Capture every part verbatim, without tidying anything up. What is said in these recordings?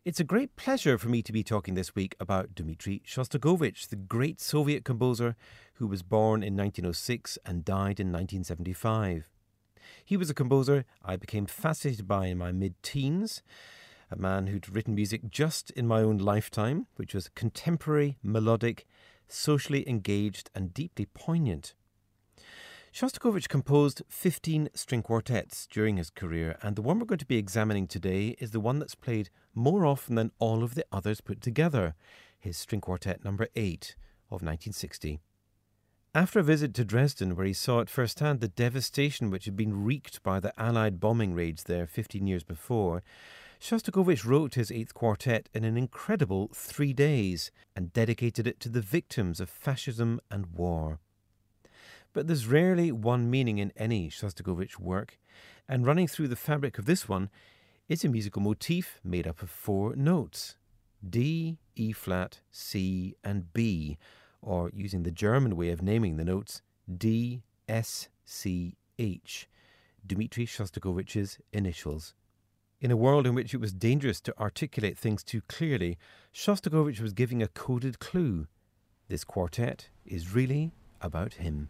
It's a great pleasure for me to be talking this week about Dmitri Shostakovich, the great Soviet composer who was born in nineteen oh six and died in nineteen seventy-five. He was a composer I became fascinated by in my mid-teens, a man who'd written music just in my own lifetime, which was contemporary, melodic, socially engaged and deeply poignant. Shostakovich composed fifteen string quartets during his career, and the one we're going to be examining today is the one that's played more often than all of the others put together, his string quartet number eight of nineteen sixty. After a visit to Dresden, where he saw at first hand the devastation which had been wreaked by the Allied bombing raids there fifteen years before, Shostakovich wrote his eighth quartet in an incredible three days and dedicated it to the victims of fascism and war. But there's rarely one meaning in any Shostakovich work, and running through the fabric of this one is a musical motif made up of four notes: D, E flat, C and B, or using the German way of naming the notes, D, S, C, H, Dmitri Shostakovich's initials. In a world in which it was dangerous to articulate things too clearly, Shostakovich was giving a coded clue. This quartet is really about him.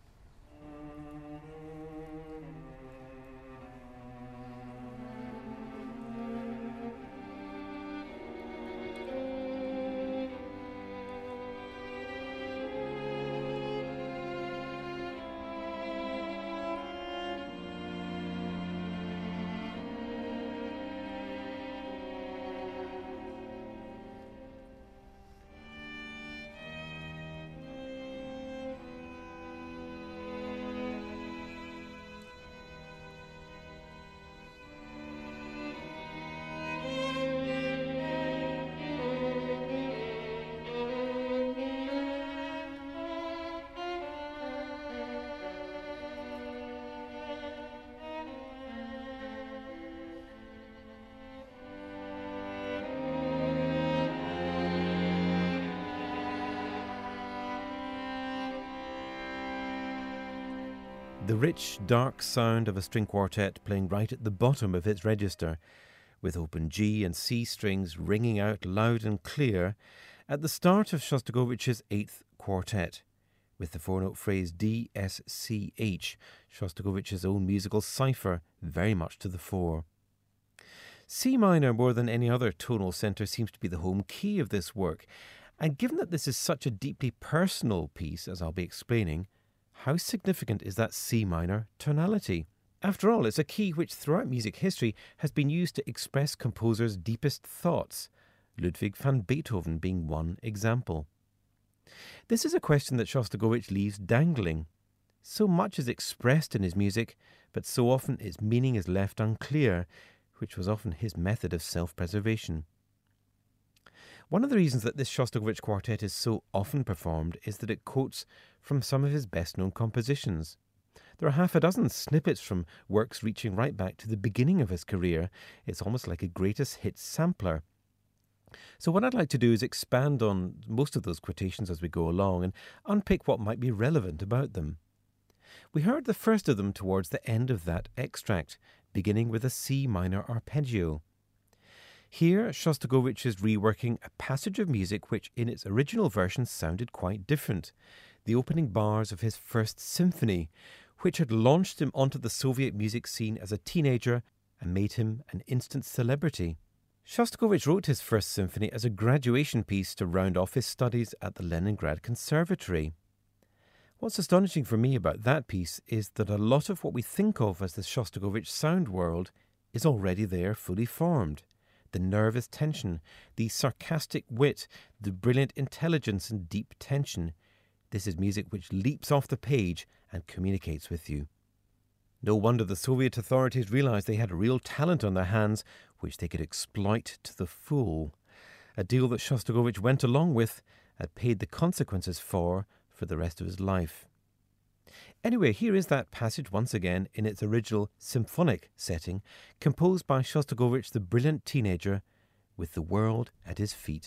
The rich, dark sound of a string quartet playing right at the bottom of its register, with open G and C strings ringing out loud and clear at the start of Shostakovich's eighth quartet, with the four-note phrase D, S, C, H, Shostakovich's own musical cipher, very much to the fore. C minor, more than any other tonal centre, seems to be the home key of this work, and given that this is such a deeply personal piece, as I'll be explaining, how significant is that C minor tonality? After all, it's a key which throughout music history has been used to express composers' deepest thoughts, Ludwig van Beethoven being one example. This is a question that Shostakovich leaves dangling. So much is expressed in his music, but so often its meaning is left unclear, which was often his method of self-preservation. One of the reasons that this Shostakovich quartet is so often performed is that it quotes from some of his best-known compositions. There are half a dozen snippets from works reaching right back to the beginning of his career. It's almost like a greatest hits sampler. So what I'd like to do is expand on most of those quotations as we go along and unpick what might be relevant about them. We heard the first of them towards the end of that extract, beginning with a C minor arpeggio. Here, Shostakovich is reworking a passage of music which in its original version sounded quite different, the opening bars of his first symphony, which had launched him onto the Soviet music scene as a teenager and made him an instant celebrity. Shostakovich wrote his first symphony as a graduation piece to round off his studies at the Leningrad Conservatory. What's astonishing for me about that piece is that a lot of what we think of as the Shostakovich sound world is already there, fully formed. The nervous tension, the sarcastic wit, the brilliant intelligence and deep tension. This is music which leaps off the page and communicates with you. No wonder the Soviet authorities realized they had a real talent on their hands which they could exploit to the full, a deal that Shostakovich went along with and paid the consequences for for the rest of his life. Anyway, here is that passage once again in its original symphonic setting, composed by Shostakovich the brilliant teenager, with the world at his feet.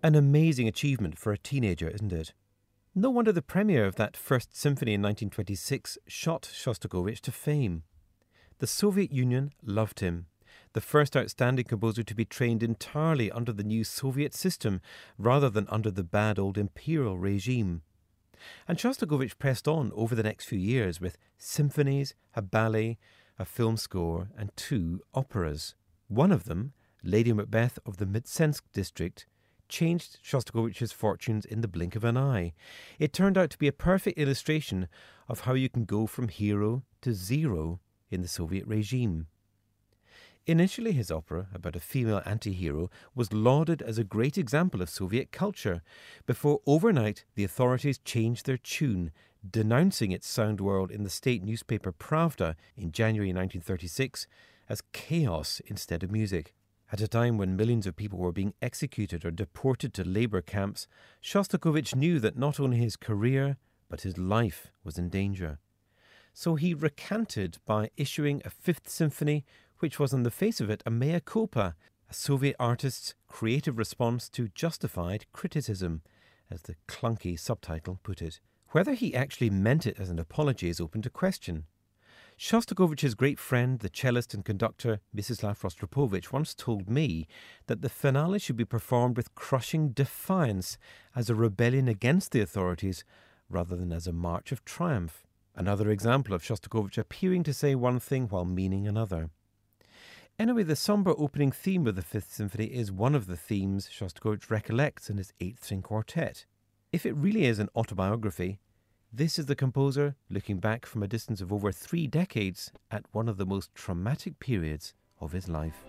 An amazing achievement for a teenager, isn't it? No wonder the premiere of that First Symphony in nineteen twenty-six shot Shostakovich to fame. The Soviet Union loved him, the first outstanding composer to be trained entirely under the new Soviet system rather than under the bad old imperial regime. And Shostakovich pressed on over the next few years with symphonies, a ballet, a film score, and two operas. One of them, Lady Macbeth of the Mtsensk district, changed Shostakovich's fortunes in the blink of an eye. It turned out to be a perfect illustration of how you can go from hero to zero in the Soviet regime. Initially, his opera, about a female anti-hero, was lauded as a great example of Soviet culture, before overnight the authorities changed their tune, denouncing its sound world in the state newspaper Pravda in January nineteen thirty-six as chaos instead of music. At a time when millions of people were being executed or deported to labour camps, Shostakovich knew that not only his career, but his life was in danger. So he recanted by issuing a Fifth Symphony, which was on the face of it a mea culpa, a Soviet artist's creative response to justified criticism, as the clunky subtitle put it. Whether he actually meant it as an apology is open to question. Shostakovich's great friend, the cellist and conductor Mstislav Rostropovich, once told me that the finale should be performed with crushing defiance as a rebellion against the authorities rather than as a march of triumph. Another example of Shostakovich appearing to say one thing while meaning another. Anyway, the sombre opening theme of the Fifth Symphony is one of the themes Shostakovich recollects in his Eighth String Quartet. If it really is an autobiography, this is the composer looking back from a distance of over three decades at one of the most traumatic periods of his life.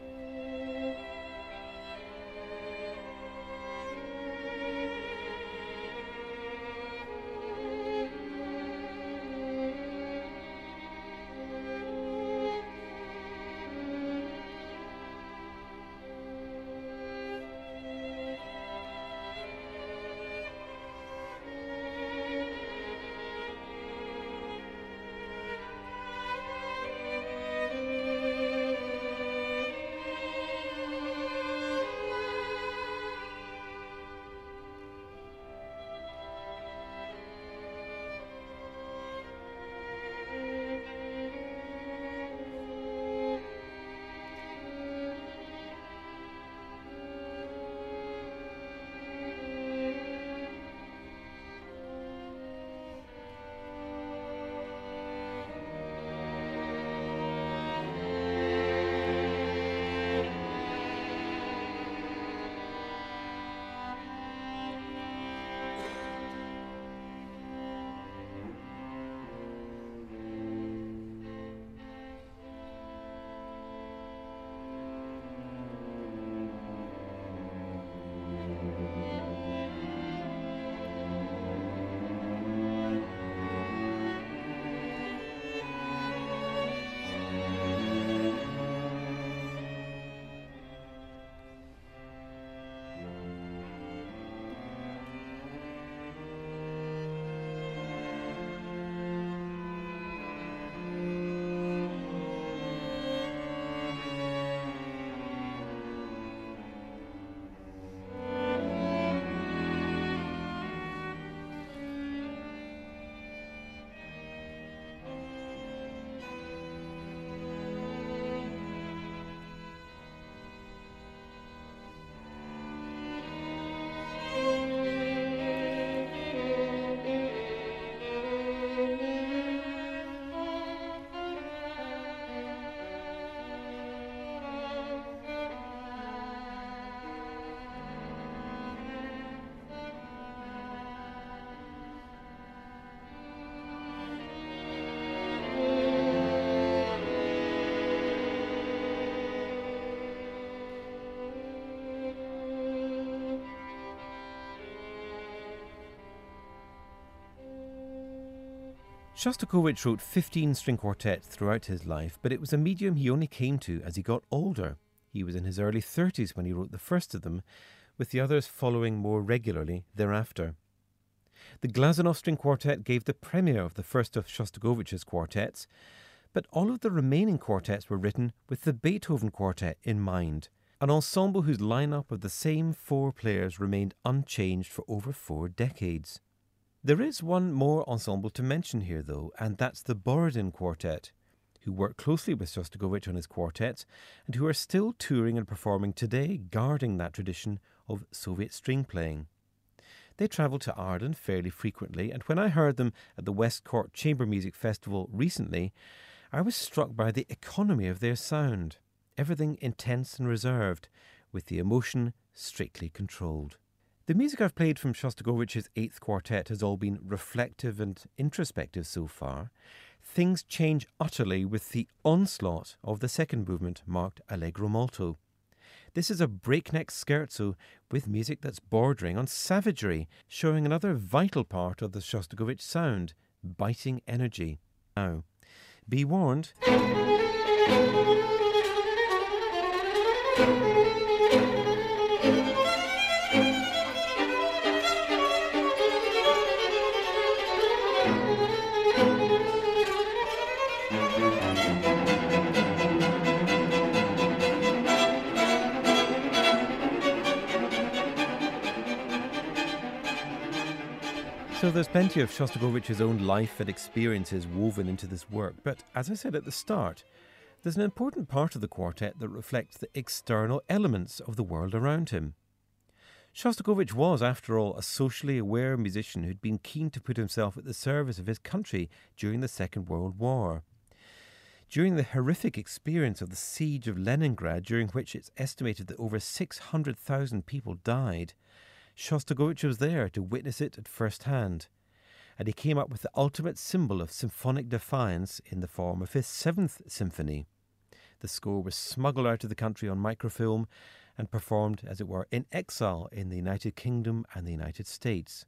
Shostakovich wrote fifteen string quartets throughout his life, but it was a medium he only came to as he got older. He was in his early thirties when he wrote the first of them, with the others following more regularly thereafter. The Glazunov String Quartet gave the premiere of the first of Shostakovich's quartets, but all of the remaining quartets were written with the Beethoven Quartet in mind, an ensemble whose lineup of the same four players remained unchanged for over four decades. There is one more ensemble to mention here, though, and that's the Borodin Quartet, who worked closely with Shostakovich on his quartets and who are still touring and performing today, guarding that tradition of Soviet string playing. They travel to Arden fairly frequently, and when I heard them at the West Cork Chamber Music Festival recently, I was struck by the economy of their sound. Everything intense and reserved, with the emotion strictly controlled. The music I've played from Shostakovich's Eighth Quartet has all been reflective and introspective so far. Things change utterly with the onslaught of the second movement, marked Allegro molto. This is a breakneck scherzo with music that's bordering on savagery, showing another vital part of the Shostakovich sound, biting energy. Now, be warned. So there's plenty of Shostakovich's own life and experiences woven into this work, but as I said at the start, there's an important part of the quartet that reflects the external elements of the world around him. Shostakovich was, after all, a socially aware musician who'd been keen to put himself at the service of his country during the Second World War. During the horrific experience of the siege of Leningrad, during which it's estimated that over six hundred thousand people died, Shostakovich was there to witness it at first hand, and he came up with the ultimate symbol of symphonic defiance in the form of his Seventh Symphony. The score was smuggled out of the country on microfilm and performed, as it were, in exile in the United Kingdom and the United States.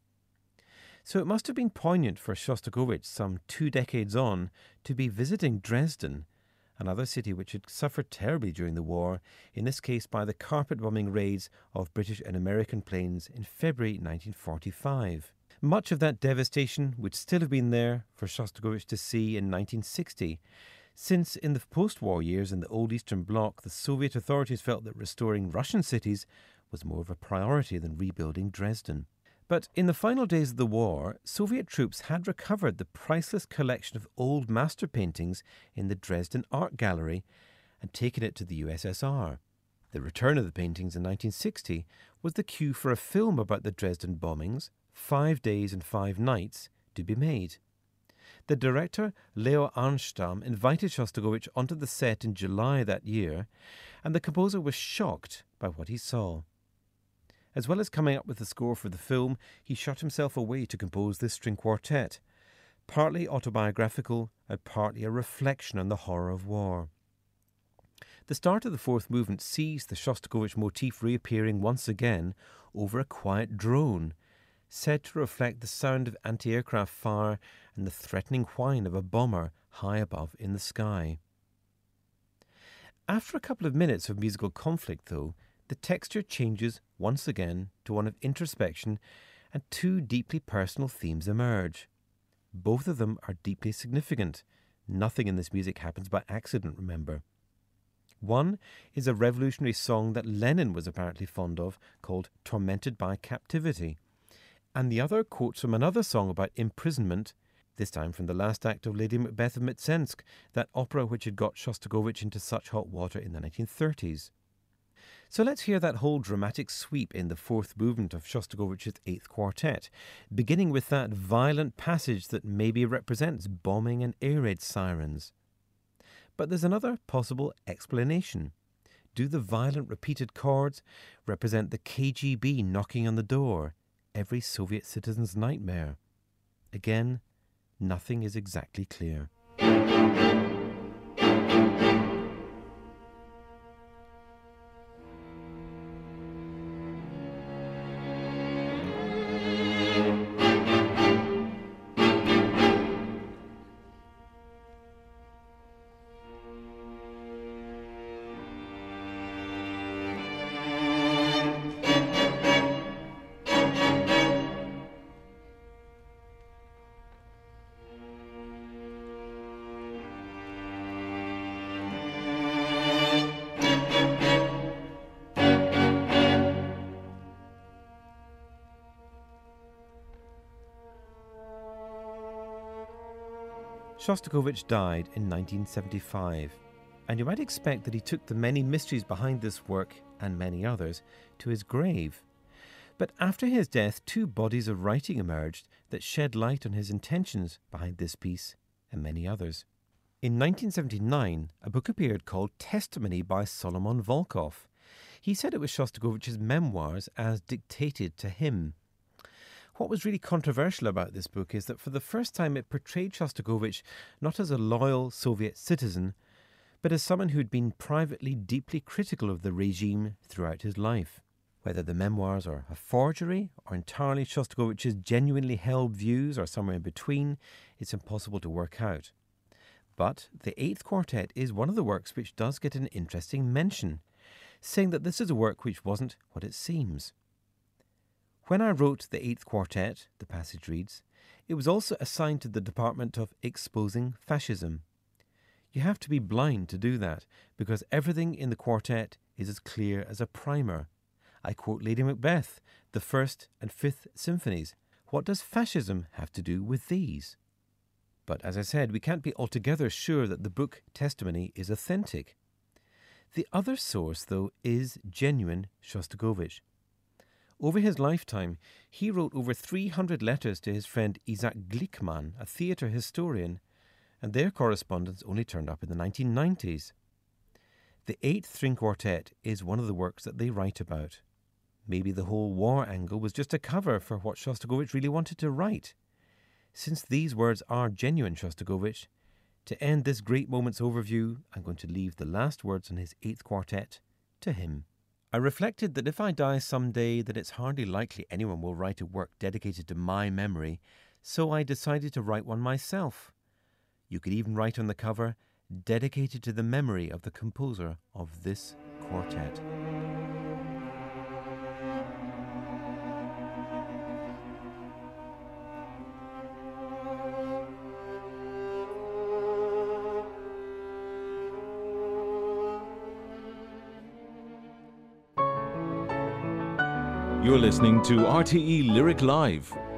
So it must have been poignant for Shostakovich, some two decades on, to be visiting Dresden, another city which had suffered terribly during the war, in this case by the carpet-bombing raids of British and American planes in February nineteen forty-five. Much of that devastation would still have been there for Shostakovich to see in nineteen sixty, since in the post-war years in the old Eastern Bloc, the Soviet authorities felt that restoring Russian cities was more of a priority than rebuilding Dresden. But in the final days of the war, Soviet troops had recovered the priceless collection of old master paintings in the Dresden Art Gallery and taken it to the U S S R. The return of the paintings in nineteen sixty was the cue for a film about the Dresden bombings, Five Days and Five Nights, to be made. The director, Leo Arnstam, invited Shostakovich onto the set in July that year, and the composer was shocked by what he saw. As well as coming up with the score for the film, he shut himself away to compose this string quartet, partly autobiographical and partly a reflection on the horror of war. The start of the fourth movement sees the Shostakovich motif reappearing once again over a quiet drone, said to reflect the sound of anti-aircraft fire and the threatening whine of a bomber high above in the sky. After a couple of minutes of musical conflict, though, the texture changes once again to one of introspection, and two deeply personal themes emerge. Both of them are deeply significant. Nothing in this music happens by accident, remember. One is a revolutionary song that Lenin was apparently fond of, called Tormented by Captivity, and the other quotes from another song about imprisonment, this time from the last act of Lady Macbeth of Mtsensk, that opera which had got Shostakovich into such hot water in the nineteen thirties. So let's hear that whole dramatic sweep in the fourth movement of Shostakovich's Eighth Quartet, beginning with that violent passage that maybe represents bombing and air raid sirens. But there's another possible explanation. Do the violent repeated chords represent the K G B knocking on the door, every Soviet citizen's nightmare? Again, nothing is exactly clear. Shostakovich died in nineteen seventy-five, and you might expect that he took the many mysteries behind this work, and many others, to his grave. But after his death, two bodies of writing emerged that shed light on his intentions behind this piece and many others. In nineteen seventy-nine, a book appeared called Testimony by Solomon Volkov. He said it was Shostakovich's memoirs as dictated to him. What was really controversial about this book is that for the first time it portrayed Shostakovich not as a loyal Soviet citizen, but as someone who had been privately deeply critical of the regime throughout his life. Whether the memoirs are a forgery or entirely Shostakovich's genuinely held views or somewhere in between, it's impossible to work out. But the Eighth Quartet is one of the works which does get an interesting mention, saying that this is a work which wasn't what it seems. When I wrote the Eighth Quartet, the passage reads, it was also assigned to the department of exposing fascism. You have to be blind to do that, because everything in the quartet is as clear as a primer. I quote Lady Macbeth, the First and Fifth Symphonies. What does fascism have to do with these? But as I said, we can't be altogether sure that the book Testimony is authentic. The other source, though, is genuine Shostakovich. Over his lifetime, he wrote over three hundred letters to his friend Isaac Glickman, a theatre historian, and their correspondence only turned up in the nineteen nineties. The Eighth String Quartet is one of the works that they write about. Maybe the whole war angle was just a cover for what Shostakovich really wanted to write. Since these words are genuine Shostakovich, to end this great moment's overview, I'm going to leave the last words on his Eighth Quartet to him. I reflected that if I die someday, that it's hardly likely anyone will write a work dedicated to my memory, so I decided to write one myself. You could even write on the cover, dedicated to the memory of the composer of this quartet. You're listening to R T E Lyric Live,